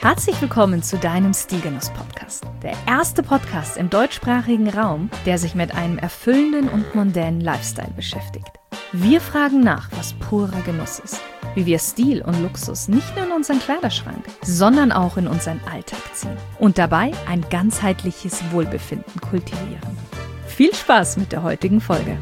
Herzlich willkommen zu deinem Stilgenuss-Podcast. Der erste Podcast im deutschsprachigen Raum, der sich mit einem erfüllenden und mondänen Lifestyle beschäftigt. Wir fragen nach, was purer Genuss ist. Wie wir Stil und Luxus nicht nur in unseren Kleiderschrank, sondern auch in unseren Alltag ziehen. Und dabei ein ganzheitliches Wohlbefinden kultivieren. Viel Spaß mit der heutigen Folge.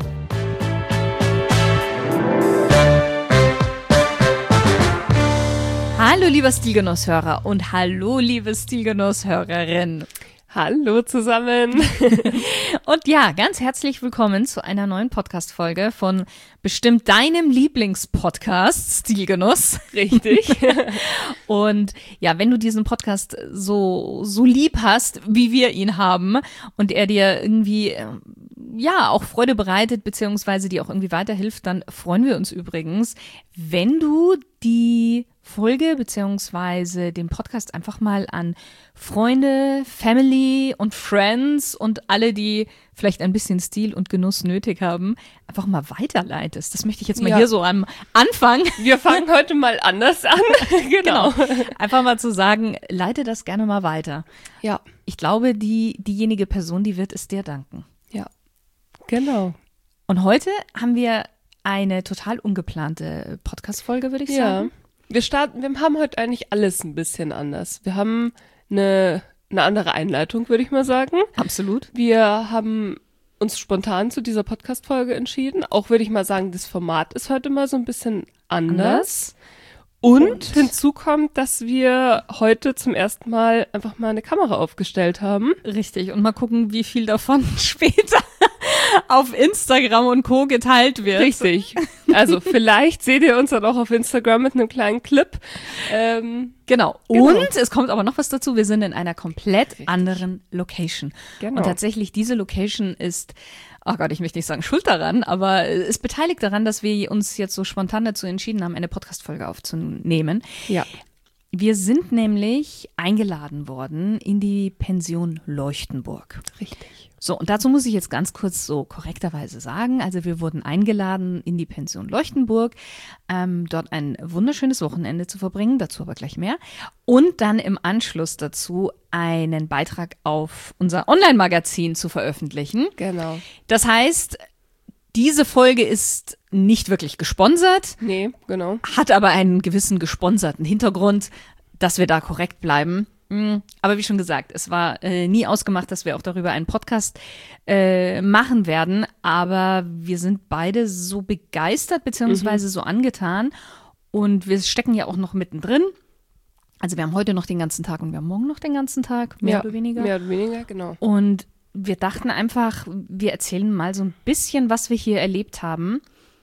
Hallo lieber Stilgenusshörer und hallo liebe Stilgenusshörerin. Hallo zusammen. Und ja, ganz herzlich willkommen zu einer neuen Podcast-Folge von bestimmt deinem Lieblingspodcast Stilgenuss. Richtig. Und ja, wenn du diesen Podcast so lieb hast, wie wir ihn haben und er dir irgendwie ja auch Freude bereitet, beziehungsweise dir auch irgendwie weiterhilft, dann freuen wir uns übrigens, wenn du die Folge beziehungsweise den Podcast einfach mal an Freunde, Family und Friends und alle, die vielleicht ein bisschen Stil und Genuss nötig haben, einfach mal weiterleitest. Das möchte ich jetzt mal hier so am Anfang. Wir fangen heute mal anders an. Genau. Einfach mal zu sagen, leite das gerne mal weiter. Ja. Ich glaube, diejenige Person, die wird es dir danken. Ja, genau. Und heute haben wir eine total ungeplante Podcast-Folge, würde ich sagen. Wir haben heute eigentlich alles ein bisschen anders. Wir haben eine andere Einleitung, würde ich mal sagen. Absolut. Wir haben uns spontan zu dieser Podcast-Folge entschieden. Auch würde ich mal sagen, das Format ist heute mal so ein bisschen anders. Und hinzu kommt, dass wir heute zum ersten Mal einfach mal eine Kamera aufgestellt haben. Richtig. Und mal gucken, wie viel davon später auf Instagram und Co. geteilt wird. Richtig. Also vielleicht seht ihr uns dann auch auf Instagram mit einem kleinen Clip. Genau. Und es kommt aber noch was dazu. Wir sind in einer komplett anderen Location. Genau. Und tatsächlich diese Location ist, oh Gott, ich möchte nicht sagen schuld daran, aber ist beteiligt daran, dass wir uns jetzt so spontan dazu entschieden haben, eine Podcast-Folge aufzunehmen. Ja. Wir sind nämlich eingeladen worden in die Pension Leuchtenburg. Richtig. So, und dazu muss ich jetzt ganz kurz so korrekterweise sagen, also wir wurden eingeladen in die Pension Leuchtenburg, dort ein wunderschönes Wochenende zu verbringen, dazu aber gleich mehr, und dann im Anschluss dazu einen Beitrag auf unser Online-Magazin zu veröffentlichen. Genau. Das heißt, diese Folge ist nicht wirklich gesponsert, Nee, genau. hat aber einen gewissen gesponserten Hintergrund, dass wir da korrekt bleiben. Aber wie schon gesagt, es war nie ausgemacht, dass wir auch darüber einen Podcast machen werden. Aber wir sind beide so begeistert beziehungsweise so angetan. Und wir stecken ja auch noch mittendrin. Also wir haben heute noch den ganzen Tag und wir haben morgen noch den ganzen Tag, mehr oder weniger. Mehr oder weniger, genau. Und wir dachten einfach, wir erzählen mal so ein bisschen, was wir hier erlebt haben.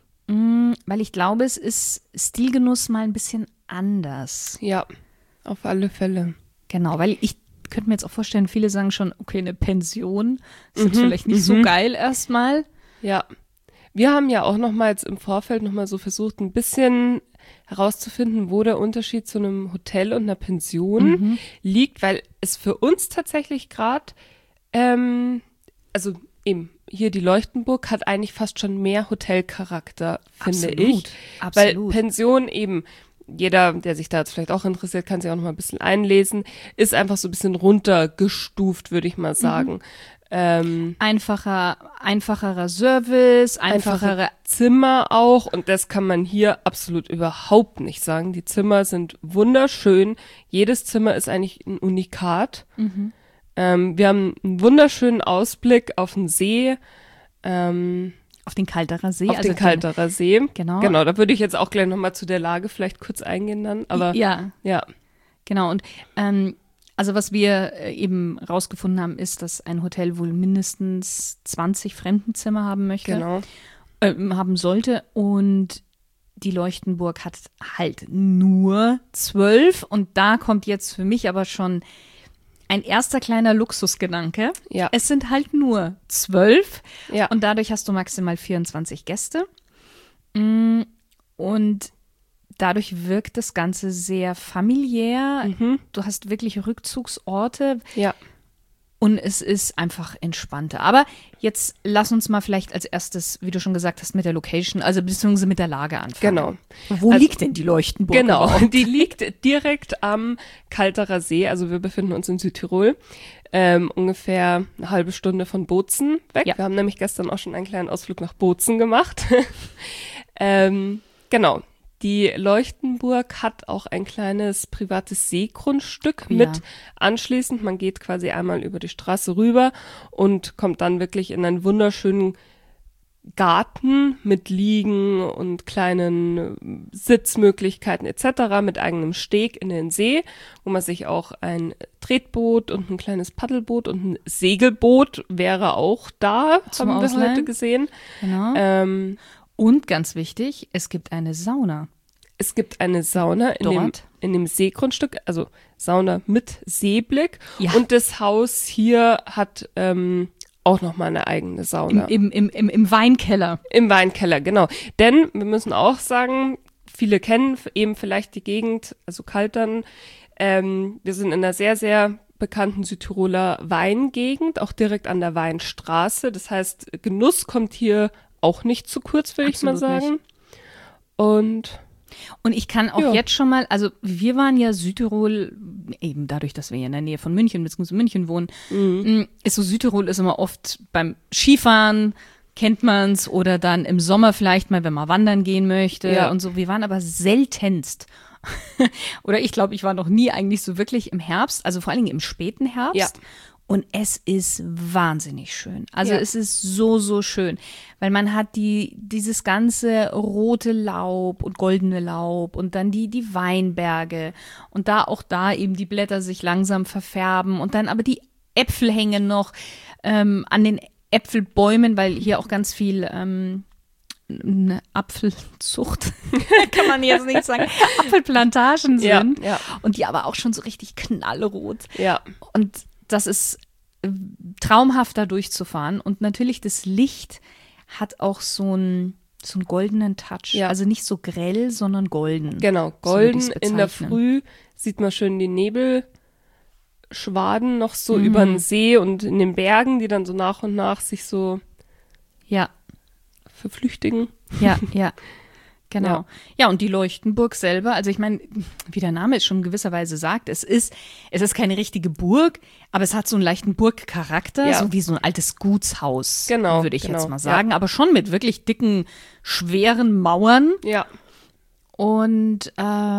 Weil ich glaube, es ist Stilgenuss mal ein bisschen anders. Ja, auf alle Fälle. Genau, weil ich könnte mir jetzt auch vorstellen, viele sagen schon, okay, eine Pension ist jetzt vielleicht nicht so geil erstmal. Ja, wir haben ja auch nochmals im Vorfeld nochmal so versucht, ein bisschen herauszufinden, wo der Unterschied zu einem Hotel und einer Pension liegt, weil es für uns tatsächlich gerade, also eben hier die Leuchtenburg hat eigentlich fast schon mehr Hotelcharakter, finde ich. Absolut. Weil Pension eben, jeder, der sich da jetzt vielleicht auch interessiert, kann sich auch noch mal ein bisschen einlesen, ist einfach so ein bisschen runtergestuft, würde ich mal sagen. Einfacherer Service, einfachere Zimmer auch, und das kann man hier absolut überhaupt nicht sagen. Die Zimmer sind wunderschön. Jedes Zimmer ist eigentlich ein Unikat. Wir haben einen wunderschönen Ausblick auf den See. auf den Kalterer See. Auf den Kalterer See. Genau. Genau, da würde ich jetzt auch gleich nochmal zu der Lage vielleicht kurz eingehen dann. Aber ja. Ja. Genau, und also was wir eben rausgefunden haben, ist, dass ein Hotel wohl mindestens 20 Fremdenzimmer haben möchte. Genau. Haben sollte, und die Leuchtenburg hat halt nur 12, und da kommt jetzt für mich aber schon ein erster kleiner Luxusgedanke. Ja. Es sind halt nur 12, Ja. und dadurch hast du maximal 24 Gäste. Und dadurch wirkt das Ganze sehr familiär. Du hast wirklich Rückzugsorte. Ja. Und es ist einfach entspannter. Aber jetzt lass uns mal vielleicht als erstes, wie du schon gesagt hast, mit der Location, also beziehungsweise mit der Lage anfangen. Genau. Wo liegt denn die Leuchtenburg? Genau, überhaupt? die liegt direkt am Kalterer See. Also wir befinden uns in Südtirol, ungefähr eine halbe Stunde von Bozen weg. Ja. Wir haben nämlich gestern auch schon einen kleinen Ausflug nach Bozen gemacht. Genau. Die Leuchtenburg hat auch ein kleines privates Seegrundstück mit anschließend. Man geht quasi einmal über die Straße rüber und kommt dann wirklich in einen wunderschönen Garten mit Liegen und kleinen Sitzmöglichkeiten etc. mit eigenem Steg in den See, wo man sich auch ein Tretboot und ein kleines Paddelboot und ein Segelboot wäre auch da, Zum haben wir Ausleihen. heute gesehen. Genau. Und ganz wichtig, es gibt eine Sauna. Es gibt eine Sauna in dem Seegrundstück, also Sauna mit Seeblick. Ja. Und das Haus hier hat auch nochmal eine eigene Sauna. Im Weinkeller. Im Weinkeller, genau. Denn wir müssen auch sagen, viele kennen eben vielleicht die Gegend, also Kaltern. Wir sind in einer sehr, sehr bekannten Südtiroler Weingegend, auch direkt an der Weinstraße. Das heißt, Genuss kommt hier auch nicht zu kurz, würde ich mal Absolut sagen. Und ich kann auch jetzt schon mal, also wir waren ja Südtirol, eben dadurch, dass wir ja in der Nähe von München bzw. München wohnen, ist so Südtirol ist immer oft beim Skifahren, kennt man's, oder dann im Sommer vielleicht mal, wenn man wandern gehen möchte und so. Wir waren aber seltenst. Oder ich glaube, ich war noch nie eigentlich so wirklich im Herbst, also vor allen Dingen im späten Herbst. Ja. Und es ist wahnsinnig schön. Also es ist so, so schön, weil man hat dieses ganze rote Laub und goldene Laub und dann die Weinberge und da eben die Blätter sich langsam verfärben und dann aber die Äpfel hängen noch an den Äpfelbäumen, weil hier auch ganz viel eine Apfelzucht, kann man jetzt nicht sagen, Apfelplantagen sind und die aber auch schon so richtig knallrot. ja. Und das ist traumhaft, da durchzufahren. Und natürlich das Licht hat auch so einen goldenen Touch. Ja. Also nicht so grell, sondern golden. Genau, So würde golden. ich's In der bezeichnen. Früh sieht man schön die Nebelschwaden noch so über den See und in den Bergen, die dann so nach und nach sich so Ja, verflüchtigen. ja. Genau. Ja, und die Leuchtenburg selber, also ich meine, wie der Name es schon in gewisser Weise sagt, es ist keine richtige Burg, aber es hat so einen leichten Burgcharakter, so wie so ein altes Gutshaus, Genau, würde ich genau, jetzt mal sagen, aber schon mit wirklich dicken, schweren Mauern. Ja. Und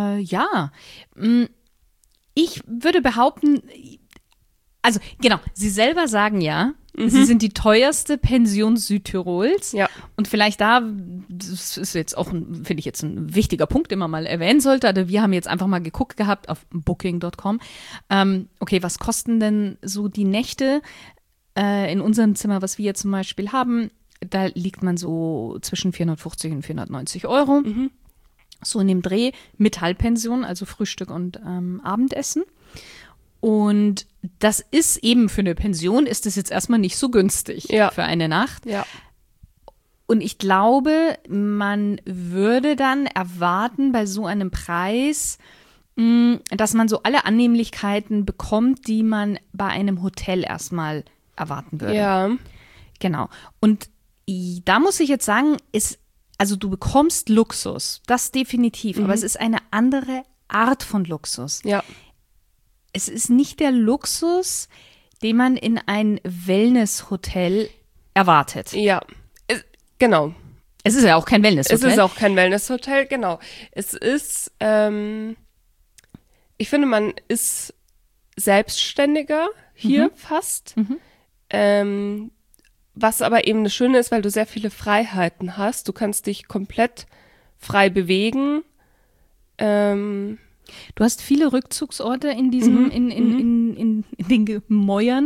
ich würde behaupten, also genau, Sie selber sagen ja, Sie sind die teuerste Pension Südtirols. Ja. Und vielleicht das ist jetzt auch, finde ich jetzt ein wichtiger Punkt, den man mal erwähnen sollte. Also wir haben jetzt einfach mal geguckt gehabt auf booking.com. Okay, was kosten denn so die Nächte in unserem Zimmer, was wir jetzt zum Beispiel haben? Da liegt man so zwischen 450 und 490 Euro. So in dem Dreh mit Halbpension, also Frühstück und Abendessen. Und das ist eben für eine Pension, ist das jetzt erstmal nicht so günstig für eine Nacht. Ja. Und ich glaube, man würde dann erwarten bei so einem Preis, dass man so alle Annehmlichkeiten bekommt, die man bei einem Hotel erstmal erwarten würde. Ja. Genau. Und da muss ich jetzt sagen, also du bekommst Luxus, das definitiv, aber es ist eine andere Art von Luxus. Ja. Es ist nicht der Luxus, den man in ein Wellness-Hotel erwartet. Ja. Genau. Es ist ja auch kein Wellness-Hotel. Es ist auch kein Wellness-Hotel, genau. Es ist, ich finde, man ist selbstständiger hier fast. Was aber eben das Schöne ist, weil du sehr viele Freiheiten hast. Du kannst dich komplett frei bewegen. Du hast viele Rückzugsorte in diesem, in den Gemäuern.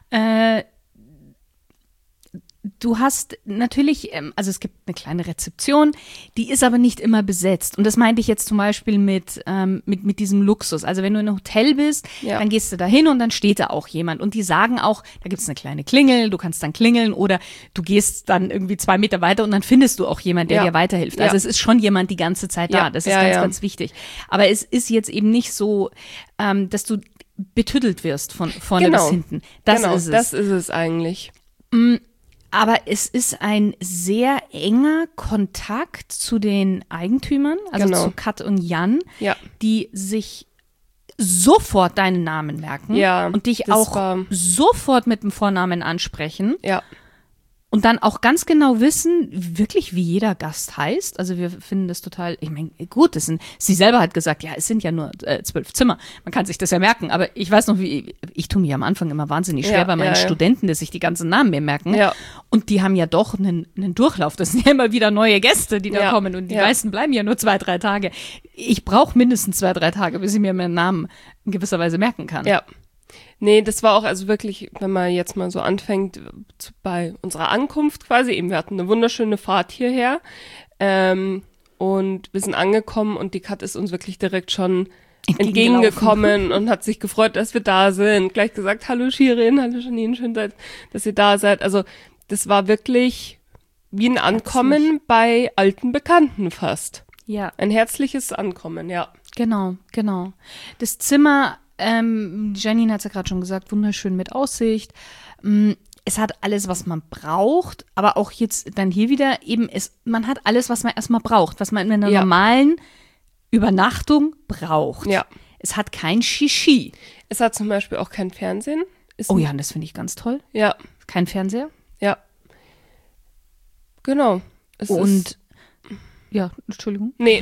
Du hast natürlich, also es gibt eine kleine Rezeption, die ist aber nicht immer besetzt. Und das meinte ich jetzt zum Beispiel mit diesem Luxus. Also wenn du in einem Hotel bist, dann gehst du da hin und dann steht da auch jemand. Und die sagen auch, da gibt es eine kleine Klingel, du kannst dann klingeln oder du gehst dann irgendwie 2 Meter weiter und dann findest du auch jemand, der dir weiterhilft. Also es ist schon jemand die ganze Zeit da. Das ist ganz wichtig. Aber es ist jetzt eben nicht so, dass du betüdelt wirst von vorne bis hinten. Das ist es. Das ist es eigentlich. Aber es ist ein sehr enger Kontakt zu den Eigentümern, also zu Kat und Jan, die sich sofort deinen Namen merken und dich auch sofort mit dem Vornamen ansprechen. Ja. Und dann auch ganz genau wissen, wirklich wie jeder Gast heißt. Also wir finden das total, ich meine, gut, sie selber hat gesagt, ja, es sind ja nur 12 Zimmer. Man kann sich das ja merken. Aber ich weiß noch, ich tue mir am Anfang immer wahnsinnig schwer bei meinen Studenten, dass sich die ganzen Namen mir merken. Ja. Und die haben ja doch einen Durchlauf. Das sind ja immer wieder neue Gäste, die da kommen. Und die meisten bleiben ja nur 2-3 Tage. Ich brauche mindestens 2-3 Tage, bis ich mir meinen Namen in gewisser Weise merken kann. Ja. Nee, das war auch also wirklich, wenn man jetzt mal so anfängt, bei unserer Ankunft quasi, eben wir hatten eine wunderschöne Fahrt hierher und wir sind angekommen und die Kat ist uns wirklich direkt schon entgegengekommen und hat sich gefreut, dass wir da sind. Gleich gesagt, hallo Shirin, hallo Janine, schön, dass ihr da seid. Also das war wirklich wie ein Ankommen bei alten Bekannten fast. Ja. Ein herzliches Ankommen, ja. Genau. Das Zimmer, Janine hat es ja gerade schon gesagt, wunderschön mit Aussicht. Es hat alles, was man braucht, aber auch jetzt dann hier wieder eben, man hat alles, was man erstmal braucht, was man in einer normalen Übernachtung braucht. Ja. Es hat kein Shishi. Es hat zum Beispiel auch kein Fernsehen. Ja, das finde ich ganz toll. Ja. Kein Fernseher. Ja. Genau. Ja, Entschuldigung. Nee.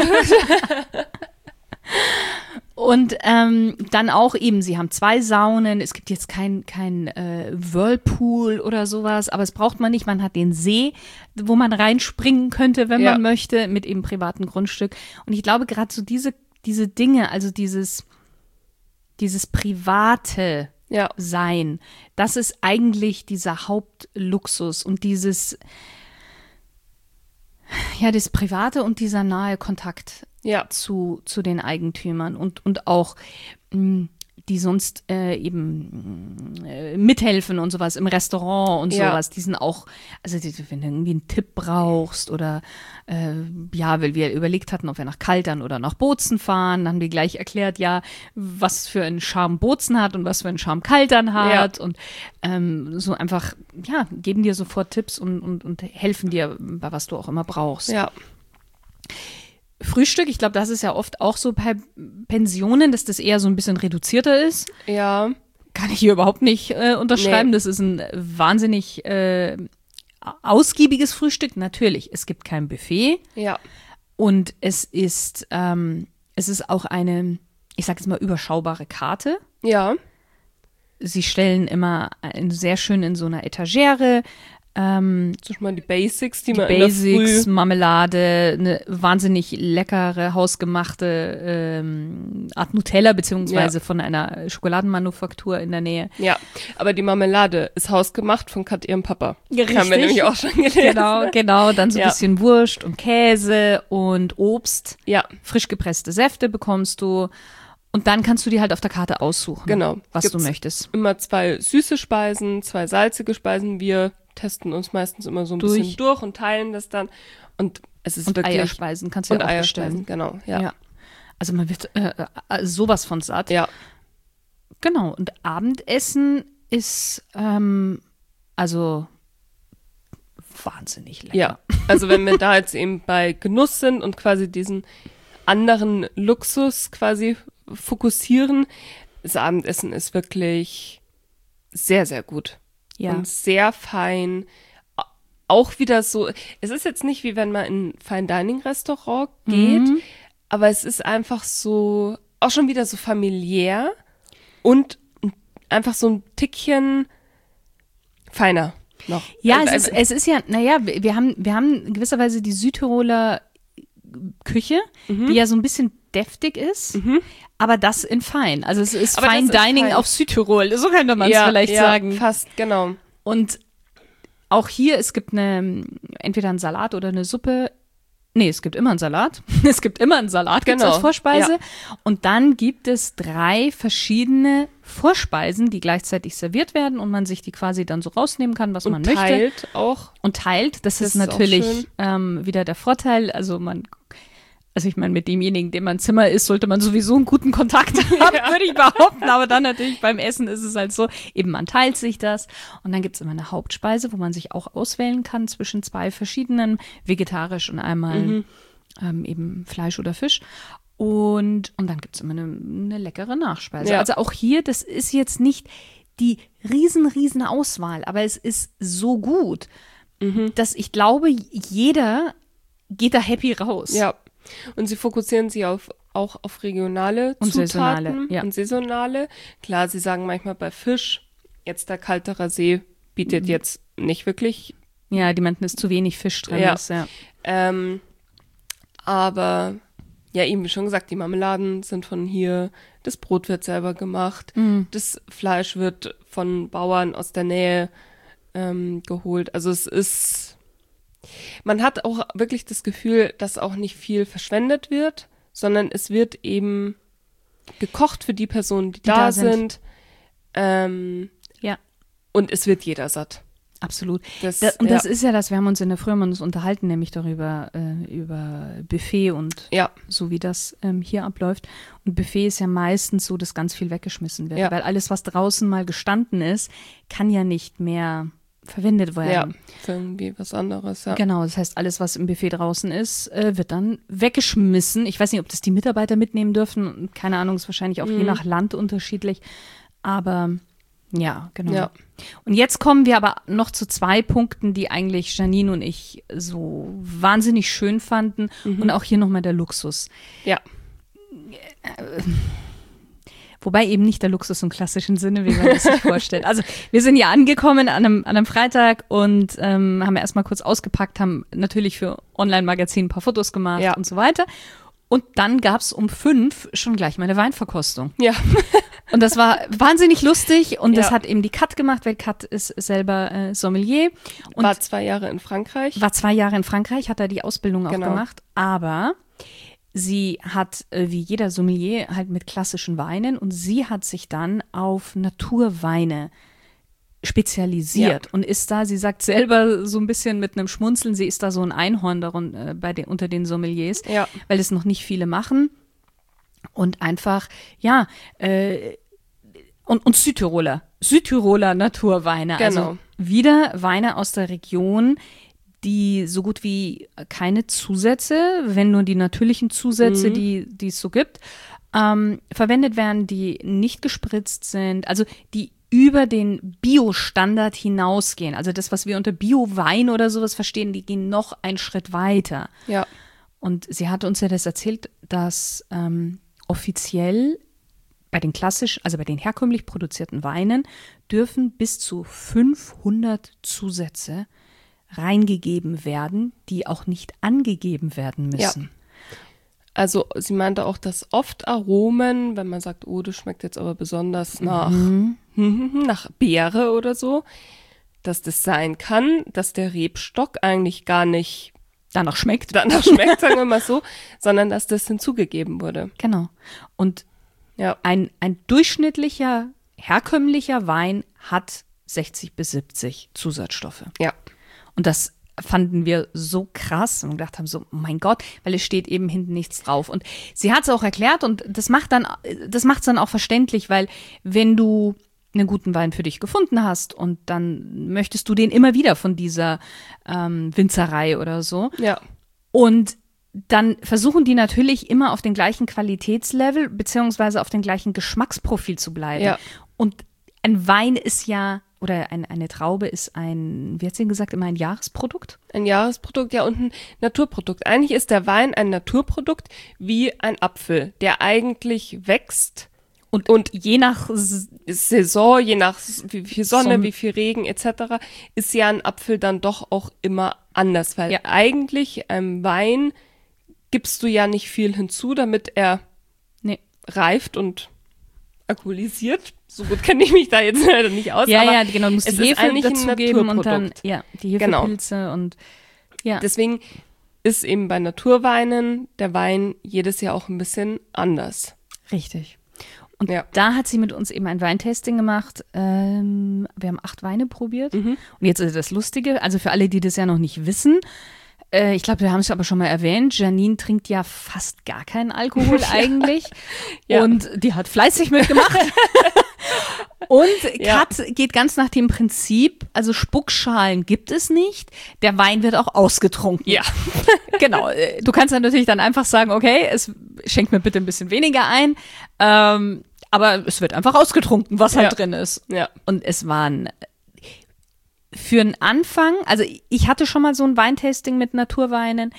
Und dann auch eben, sie haben 2 Saunen, es gibt jetzt kein Whirlpool oder sowas, aber es braucht man nicht, man hat den See, wo man reinspringen könnte, wenn man möchte, mit eben privatem Grundstück. Und ich glaube, gerade so diese Dinge, also dieses private Sein, das ist eigentlich dieser Hauptluxus und das Private und dieser nahe Kontakt zu den Eigentümern und auch die sonst eben mithelfen und sowas im Restaurant und sowas, die sind auch, also wenn du irgendwie einen Tipp brauchst oder weil wir überlegt hatten, ob wir nach Kaltern oder nach Bozen fahren, dann haben die gleich erklärt, was für einen Charme Bozen hat und was für einen Charme Kaltern hat und so einfach, geben dir sofort Tipps und helfen dir, bei was du auch immer brauchst. Ja. Frühstück, ich glaube, das ist ja oft auch so bei Pensionen, dass das eher so ein bisschen reduzierter ist. Ja. Kann ich hier überhaupt nicht unterschreiben. Nee. Das ist ein wahnsinnig ausgiebiges Frühstück. Natürlich, es gibt kein Buffet. Ja. Und es ist auch eine, ich sage jetzt mal, überschaubare Karte. Ja. Sie stellen immer sehr schön in so einer Etagere so schon mal die Basics, die man Basics, in der Früh Marmelade, eine wahnsinnig leckere, hausgemachte Art Nutella, beziehungsweise von einer Schokoladenmanufaktur in der Nähe. Ja, aber die Marmelade ist hausgemacht von Kat ihrem Papa. Richtig. Haben wir nämlich auch schon gelesen. Genau. Dann so ein bisschen Wurst und Käse und Obst. Ja. Frisch gepresste Säfte bekommst du. Und dann kannst du dir halt auf der Karte aussuchen, was du möchtest. Immer 2 süße Speisen, 2 salzige Speisen. Wir testen uns meistens immer so ein bisschen durch und teilen das dann. Und es ist wirklich Eierspeisen kannst du ja auch bestellen. Genau, ja. Also man wird sowas von satt. Ja. Genau. Und Abendessen ist also wahnsinnig lecker. Ja, also wenn wir da jetzt eben bei Genuss sind und quasi diesen anderen Luxus quasi fokussieren, das Abendessen ist wirklich sehr, sehr gut. Ja. Und sehr fein. Auch wieder so, es ist jetzt nicht wie wenn man in ein Fine-Dining-Restaurant geht, aber es ist einfach so, auch schon wieder so familiär und einfach so ein Tickchen feiner noch. Ja, es ist ja, wir haben in gewisser Weise die Südtiroler Küche, die ja so ein bisschen deftig ist, aber das in fein. Also es ist Fine Dining auf Südtirol, so könnte man es vielleicht sagen. Ja, fast, genau. Und auch hier, es gibt entweder einen Salat oder eine Suppe. Nee, es gibt immer einen Salat. Es gibt immer einen Salat gibt's als Vorspeise. Ja. Und dann gibt es 3 verschiedene Vorspeisen, die gleichzeitig serviert werden und man sich die quasi dann so rausnehmen kann, was man möchte. Und teilt auch. Und teilt. Das ist natürlich wieder der Vorteil. Also Also ich meine, mit demjenigen, dem man Zimmer ist, sollte man sowieso einen guten Kontakt haben, würde ich behaupten. Aber dann natürlich beim Essen ist es halt so, eben man teilt sich das. Und dann gibt es immer eine Hauptspeise, wo man sich auch auswählen kann zwischen 2 verschiedenen, vegetarisch und einmal eben Fleisch oder Fisch. Und dann gibt es immer eine leckere Nachspeise. Ja. Also auch hier, das ist jetzt nicht die riesen Auswahl, aber es ist so gut, dass ich glaube, jeder geht da happy raus. Ja. Und sie fokussieren sich auch auf regionale Und Zutaten saisonale, ja. und saisonale. Klar, sie sagen manchmal bei Fisch, jetzt der kaltere See bietet jetzt nicht wirklich. Ja, die meinten, es zu wenig Fisch drin Ja. ist. Ja. Aber ja, eben wie schon gesagt, die Marmeladen sind von hier, das Brot wird selber gemacht, das Fleisch wird von Bauern aus der Nähe geholt. Also es ist, man hat auch wirklich das Gefühl, dass auch nicht viel verschwendet wird, sondern es wird eben gekocht für die Personen, die da sind. Ja, Und es wird jeder satt. absolut. Das ist ja das, wir haben uns in der Früh uns unterhalten, nämlich darüber, über Buffet und Ja, so wie das hier abläuft. Und Buffet ist ja meistens so, dass ganz viel weggeschmissen wird, Ja. weil alles, was draußen mal gestanden ist, kann ja nicht mehr verwendet werden. ja, für irgendwie was anderes, ja. Genau, das heißt, alles, was im Buffet draußen ist, wird dann weggeschmissen. Ich weiß nicht, ob das die Mitarbeiter mitnehmen dürfen. Keine Ahnung, ist wahrscheinlich auch je nach Land unterschiedlich. Aber ja, genau. Ja. Und jetzt kommen wir aber noch zu 2 Punkten, die eigentlich Janine und ich so wahnsinnig schön fanden. Und auch hier nochmal der Luxus. Ja, Wobei eben nicht der Luxus im klassischen Sinne, wie man es sich vorstellt. Also wir sind ja angekommen an einem Freitag und haben erstmal kurz ausgepackt, haben natürlich für Online-Magazin ein paar Fotos gemacht Ja. und so weiter. Und dann gab es um 5 schon gleich mal eine Weinverkostung. ja, Und das war wahnsinnig lustig und das Ja. hat eben die Kat gemacht, weil Kat ist selber Sommelier und war 2 Jahre in Frankreich. war 2 Jahre in Frankreich, hat da die Ausbildung auch Genau. gemacht, aber sie hat, wie jeder Sommelier, halt mit klassischen Weinen und sie hat sich dann auf Naturweine spezialisiert und ist da, sie sagt selber so ein bisschen mit einem Schmunzeln, sie ist da so ein Einhorn unter den Sommeliers, Ja. weil es noch nicht viele machen und einfach, ja, und Südtiroler Naturweine, Genau. also wieder Weine aus der Region, die so gut wie keine Zusätze, wenn nur die natürlichen Zusätze, die es so gibt, verwendet werden, die nicht gespritzt sind, also die über den Bio-Standard hinausgehen. Also das, was wir unter Bio-Wein oder sowas verstehen, die gehen noch einen Schritt weiter. Ja, Und sie hatte uns ja das erzählt, dass offiziell bei den also bei den herkömmlich produzierten Weinen dürfen bis zu 500 Zusätze reingegeben werden, die auch nicht angegeben werden müssen. also sie meinte auch, dass oft Aromen, wenn man sagt, oh, das schmeckt jetzt aber besonders nach Beere oder so, dass das sein kann, dass der Rebstock eigentlich gar nicht Danach schmeckt. danach schmeckt, sagen wir mal so, sondern dass das hinzugegeben wurde. Genau. Und Ja, ein durchschnittlicher, herkömmlicher Wein hat 60 bis 70 Zusatzstoffe. ja, Und das fanden wir so krass und gedacht haben so, oh mein Gott, weil es steht eben hinten nichts drauf. Und sie hat es auch erklärt und das macht's dann auch verständlich, weil wenn du einen guten Wein für dich gefunden hast und dann möchtest du den immer wieder von dieser Winzerei oder so. ja, Und dann versuchen die natürlich immer auf den gleichen Qualitätslevel beziehungsweise auf den gleichen Geschmacksprofil zu bleiben. Ja. Und ein Wein ist ja, oder eine Traube ist wie hat sie gesagt, immer ein Jahresprodukt? ein Jahresprodukt, ja, und ein Naturprodukt. Eigentlich ist der Wein ein Naturprodukt wie ein Apfel, der eigentlich wächst Und je nach Saison, je nach wie viel Sonne, Sonne. wie viel Regen etc., ist ja ein Apfel dann doch auch immer anders, weil Ja. eigentlich einem Wein gibst du ja nicht viel hinzu, damit er nee. reift und alkoholisiert. So gut kenne ich mich da jetzt leider nicht aus, Ja, aber ja, genau, du musst es die ist Hefe eigentlich ein dazugeben und dann, Naturprodukt. ja, die Genau. Hefepilze und ja. Deswegen ist eben bei Naturweinen der Wein jedes Jahr auch ein bisschen anders. Richtig. Und Ja. da hat sie mit uns eben ein Weintasting gemacht. Wir haben 8 Weine probiert. Und jetzt ist das Lustige, also für alle, die das ja noch nicht wissen, Ich glaube, wir haben es aber schon mal erwähnt. Janine trinkt ja fast gar keinen Alkohol eigentlich. Ja. Und die hat fleißig mitgemacht. Und Kat geht ganz nach dem Prinzip, also Spuckschalen gibt es nicht. Der Wein wird auch ausgetrunken. Ja. Genau. Du kannst dann natürlich dann einfach sagen, okay, schenkt mir bitte ein bisschen weniger ein. Aber es wird einfach ausgetrunken, was halt drin ist. Ja. Und es waren für einen Anfang, also ich hatte schon mal so ein Weintasting mit Naturweinen.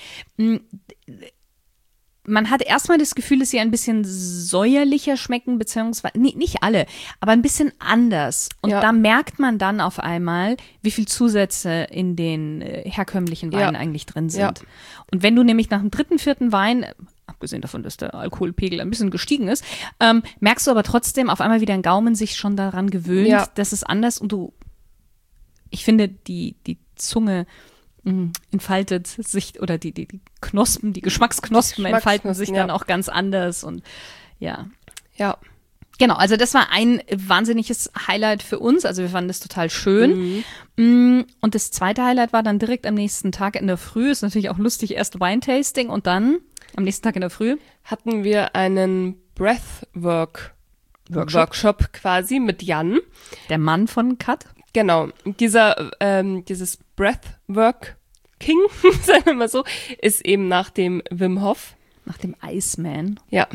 Man hat erstmal das Gefühl, dass sie ein bisschen säuerlicher schmecken, beziehungsweise, nicht alle, aber ein bisschen anders. Und da merkt man dann auf einmal, wie viel Zusätze in den herkömmlichen Weinen eigentlich drin sind. Ja. Und wenn du nämlich nach dem 3., 4. Wein, abgesehen davon, dass der Alkoholpegel ein bisschen gestiegen ist, merkst du aber trotzdem auf einmal, wie dein Gaumen sich schon daran gewöhnt, dass es anders und ich finde, die Zunge entfaltet sich, oder die Knospen, die Geschmacksknospen entfalten sich dann auch ganz anders und ja. Ja. Genau, also das war ein wahnsinniges Highlight für uns, also wir fanden das total schön. Und das zweite Highlight war dann direkt am nächsten Tag in der Früh, ist natürlich auch lustig, erst Wine-Tasting und dann am nächsten Tag in der Früh hatten wir einen Breathwork-Workshop quasi mit Jan. Der Mann von Kat. Genau, dieses Breathwork King, sagen wir mal so, ist eben nach dem Wim Hof. Nach dem Iceman. Ja.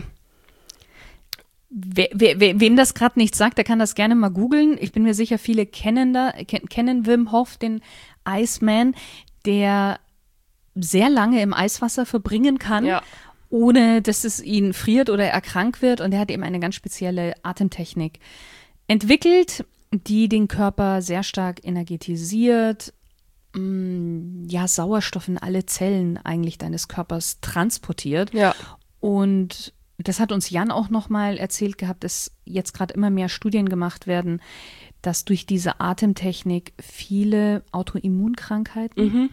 Wem das gerade nicht sagt, der kann das gerne mal googeln. Ich bin mir sicher, viele kennen Wim Hof, den Iceman, der sehr lange im Eiswasser verbringen kann, ohne dass es ihn friert oder er krank wird. Und er hat eben eine ganz spezielle Atemtechnik entwickelt, die den Körper sehr stark energetisiert, Sauerstoff in alle Zellen eigentlich deines Körpers transportiert. Ja. Und das hat uns Jan auch nochmal erzählt gehabt, dass jetzt gerade immer mehr Studien gemacht werden, dass durch diese Atemtechnik viele Autoimmunkrankheiten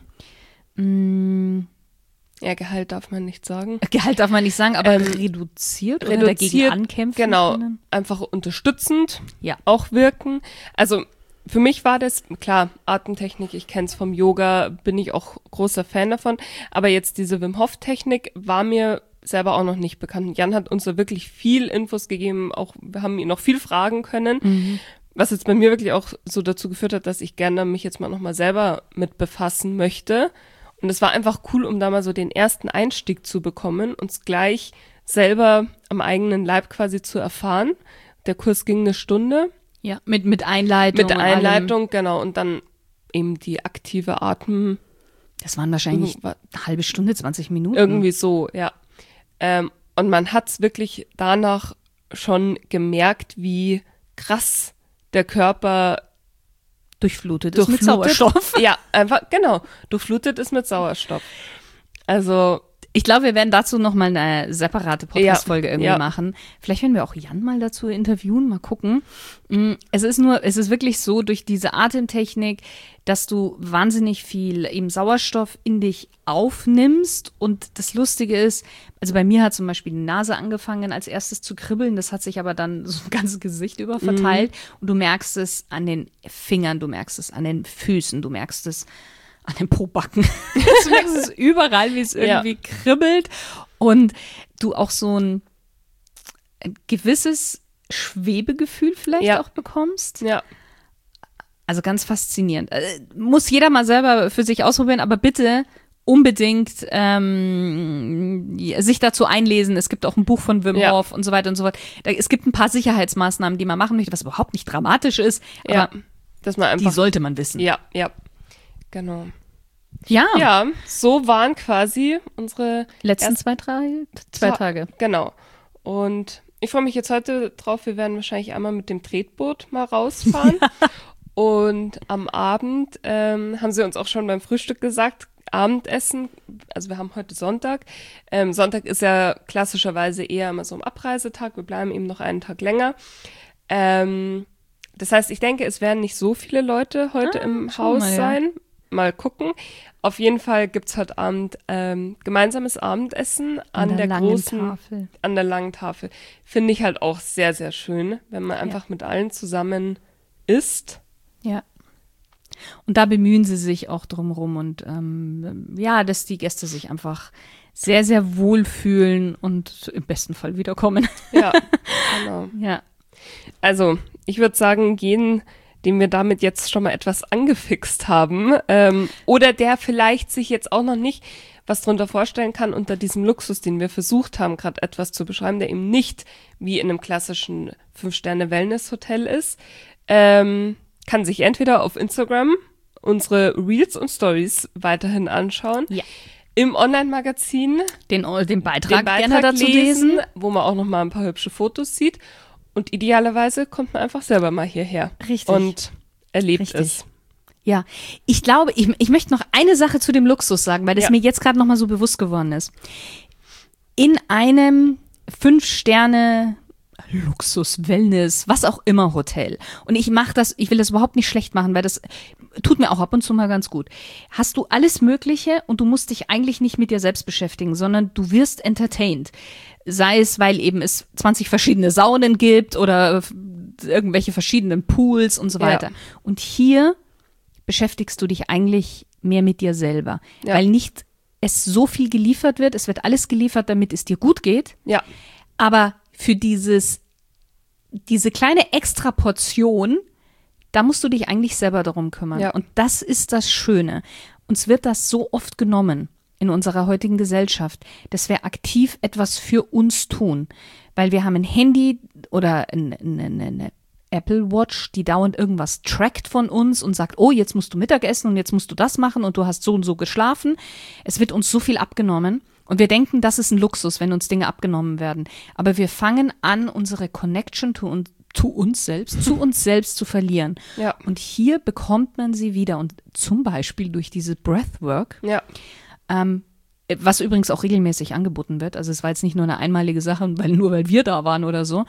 Gehalt darf man nicht sagen. Gehalt darf man nicht sagen, aber reduziert oder dagegen ankämpfen. Genau, können. einfach unterstützend auch wirken. Also für mich war das, klar, Atemtechnik, ich kenne es vom Yoga, bin ich auch großer Fan davon, aber jetzt diese Wim Hof Technik war mir selber auch noch nicht bekannt. Jan hat uns da wirklich viel Infos gegeben, auch wir haben ihn noch viel fragen können, was jetzt bei mir wirklich auch so dazu geführt hat, dass ich gerne mich jetzt mal nochmal selber mit befassen möchte. Und es war einfach cool, um da mal so den ersten Einstieg zu bekommen, uns gleich selber am eigenen Leib quasi zu erfahren. Der Kurs ging 1 Stunde. Ja, mit Einleitung. Mit Einleitung, genau. Und dann eben die aktive Atmen. Das waren wahrscheinlich eine halbe Stunde, 20 Minuten. Irgendwie so, ja. Und man hat es wirklich danach schon gemerkt, wie krass der Körper durchflutet ist mit Sauerstoff. Ja, einfach, genau. Durchflutet ist mit Sauerstoff. Also ich glaube, wir werden dazu nochmal eine separate Podcast-Folge irgendwie machen. Vielleicht werden wir auch Jan mal dazu interviewen, mal gucken. Es ist wirklich so, durch diese Atemtechnik, dass du wahnsinnig viel eben Sauerstoff in dich aufnimmst. Und das Lustige ist, also bei mir hat zum Beispiel die Nase angefangen als erstes zu kribbeln. Das hat sich aber dann so ein ganzes Gesicht über verteilt. Und du merkst es an den Fingern, du merkst es an den Füßen, du merkst es an den Pobacken. Du merkst es überall, wie es irgendwie kribbelt. Und du auch so ein gewisses Schwebegefühl vielleicht auch bekommst. Ja. Also ganz faszinierend. Muss jeder mal selber für sich ausprobieren, aber bitte unbedingt sich dazu einlesen. Es gibt auch ein Buch von Wim Hof und so weiter und so fort. Es gibt ein paar Sicherheitsmaßnahmen, die man machen möchte, was überhaupt nicht dramatisch ist, aber dass man einfach, die sollte man wissen. Ja, genau. Ja. Ja, so waren quasi unsere letzten zwei Tage. Genau. Und ich freue mich jetzt heute drauf. Wir werden wahrscheinlich einmal mit dem Tretboot mal rausfahren. Und am Abend haben sie uns auch schon beim Frühstück gesagt, Abendessen, also wir haben heute Sonntag. Sonntag ist ja klassischerweise eher immer so ein Abreisetag. Wir bleiben eben noch einen Tag länger. Das heißt, ich denke, es werden nicht so viele Leute heute im Haus sein. Mal gucken. Auf jeden Fall gibt's heute Abend gemeinsames Abendessen an der großen Tafel. An der langen Tafel. Finde ich halt auch sehr, sehr schön, wenn man einfach mit allen zusammen isst. Ja. Und da bemühen sie sich auch drumherum und dass die Gäste sich einfach sehr, sehr wohl fühlen und im besten Fall wiederkommen. Ja, genau. Ja. Also, ich würde sagen, jeden, den wir damit jetzt schon mal etwas angefixt haben, oder der vielleicht sich jetzt auch noch nicht was drunter vorstellen kann unter diesem Luxus, den wir versucht haben, gerade etwas zu beschreiben, der eben nicht wie in einem klassischen 5-Sterne-Wellness-Hotel ist, kann sich entweder auf Instagram unsere Reels und Stories weiterhin anschauen. Ja. Im Online-Magazin Den Beitrag gerne dazu lesen, wo man auch noch mal ein paar hübsche Fotos sieht. Und idealerweise kommt man einfach selber mal hierher. Richtig. Und erlebt Richtig. es. Ja, ich glaube, ich möchte noch eine Sache zu dem Luxus sagen, weil das mir jetzt gerade noch mal so bewusst geworden ist. In einem 5-Sterne Luxus, Wellness, was auch immer Hotel. Und ich will das überhaupt nicht schlecht machen, weil das tut mir auch ab und zu mal ganz gut. Hast du alles Mögliche und du musst dich eigentlich nicht mit dir selbst beschäftigen, sondern du wirst entertained. Sei es, weil eben es 20 verschiedene Saunen gibt oder irgendwelche verschiedenen Pools und so weiter. Ja. Und hier beschäftigst du dich eigentlich mehr mit dir selber, weil nicht es so viel geliefert wird. Es wird alles geliefert, damit es dir gut geht. Ja. Aber für diese kleine Extraportion, da musst du dich eigentlich selber darum kümmern. Ja. Und das ist das Schöne. Uns wird das so oft genommen in unserer heutigen Gesellschaft, dass wir aktiv etwas für uns tun. Weil wir haben ein Handy oder eine Apple Watch, die dauernd irgendwas trackt von uns und sagt, oh, jetzt musst du Mittag essen und jetzt musst du das machen und du hast so und so geschlafen. Es wird uns so viel abgenommen und wir denken, das ist ein Luxus, wenn uns Dinge abgenommen werden. Aber wir fangen an, unsere Connection zu uns selbst zu verlieren. Ja. Und hier bekommt man sie wieder und zum Beispiel durch diese Breathwork, was übrigens auch regelmäßig angeboten wird. Also es war jetzt nicht nur eine einmalige Sache, weil wir da waren oder so.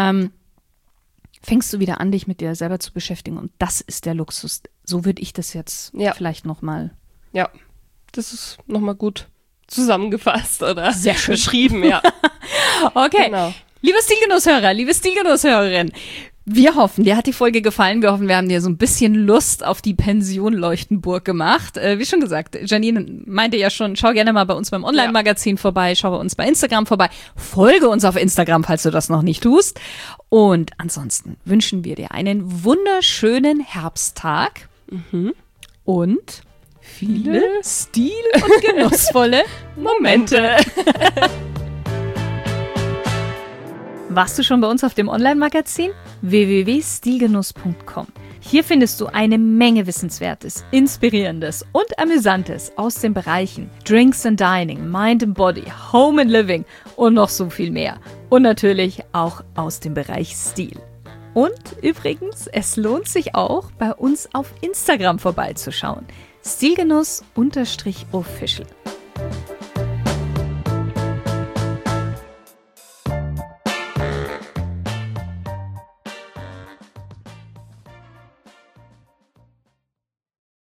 Fängst du wieder an, dich mit dir selber zu beschäftigen. Und das ist der Luxus. So würde ich das jetzt vielleicht nochmal. Ja, das ist nochmal gut zusammengefasst oder sehr schön beschrieben, ja. Okay, genau. Liebe Stilgenusshörer, liebe Stilgenusshörerin, wir hoffen, dir hat die Folge gefallen. Wir hoffen, wir haben dir so ein bisschen Lust auf die Pension Leuchtenburg gemacht. Wie schon gesagt, Janine meinte ja schon, schau gerne mal bei uns beim Online-Magazin vorbei, schau bei uns bei Instagram vorbei, folge uns auf Instagram, falls du das noch nicht tust. Und ansonsten wünschen wir dir einen wunderschönen Herbsttag und viele stil- und genussvolle Momente. Warst du schon bei uns auf dem Online-Magazin? www.stilgenuss.com. Hier findest du eine Menge Wissenswertes, Inspirierendes und Amüsantes aus den Bereichen Drinks and Dining, Mind and Body, Home and Living und noch so viel mehr. Und natürlich auch aus dem Bereich Stil. Und übrigens, es lohnt sich auch, bei uns auf Instagram vorbeizuschauen. Stilgenuss_official.